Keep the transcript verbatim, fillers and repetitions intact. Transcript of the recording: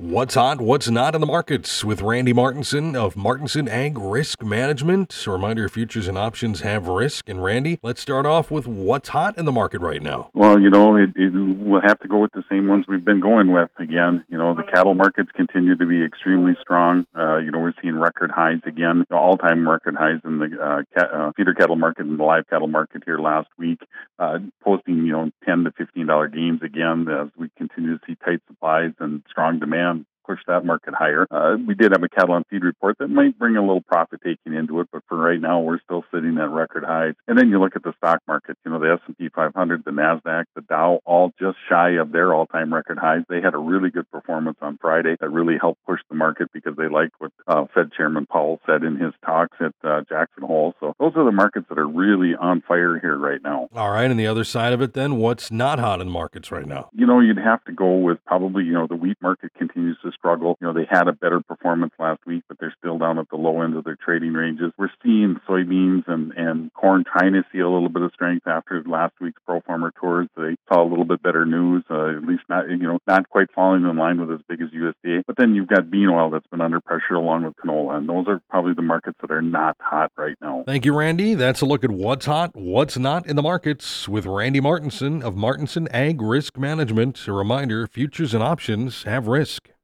What's hot, what's not in the markets with Randy Martinson of Martinson Ag Risk Management. A reminder, futures and options have risk. And Randy, let's start off with what's hot in the market right now. Well, you know, it, it, we'll have to go with the same ones we've been going with again. You know, the cattle markets continue to be extremely strong. Uh, you know, we're seeing record highs again, all-time record highs in the uh, cat, uh, feeder cattle market and the live cattle market here last week, uh, posting, you know, ten to fifteen dollars gains again as we continue to see tight supplies and strong demand push that market higher. Uh, we did have a cattle on feed report that might bring a little profit taking into it, but for right now, we're still sitting at record highs. And then you look at the stock market, you know, the S and P five hundred, the NASDAQ, the Dow, all just shy of their all-time record highs. They had a really good performance on Friday that really helped push the market because they liked what uh, Fed Chairman Powell said in his talks at uh, Jackson Hole. So those are the markets that are really on fire here right now. All right, and the other side of it then, what's not hot in the markets right now? You know, you'd have to go with probably, you know, the wheat market continues to struggle. You know, they had a better performance last week, but they're still down at the low end of their trading ranges. We're seeing soybeans and, and corn trying to see a little bit of strength after last week's Pro Farmer Tours. They saw a little bit better news, uh, at least not, you know, not quite falling in line with as big as U S D A. But then you've got bean oil that's been under pressure along with canola, and those are probably the markets that are not hot right now. Thank you, Randy. That's a look at what's hot, what's not in the markets with Randy Martinson of Martinson Ag Risk Management. A reminder, futures and options have risk.